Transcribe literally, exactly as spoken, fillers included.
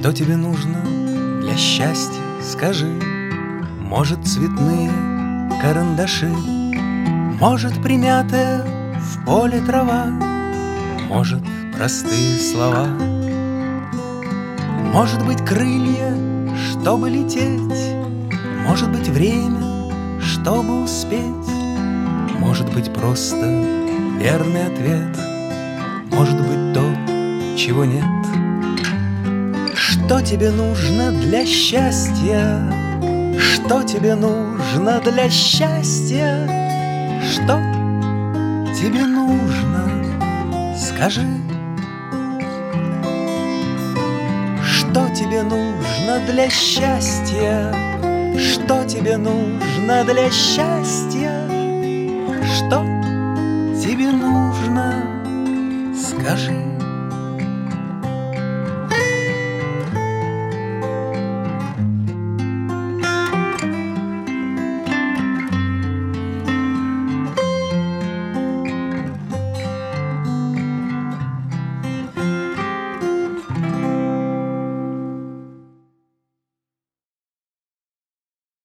Что тебе нужно для счастья, скажи? Может, цветные карандаши, может, примятая в поле трава, может, простые слова, может быть, крылья, чтобы лететь, может быть, время, чтобы успеть, может быть, просто верный ответ, может быть, то, чего нет. Что тебе нужно для счастья? Что тебе нужно для счастья? Что тебе нужно? Скажи. Что тебе нужно для счастья? Что тебе нужно для счастья? Что тебе нужно? Скажи.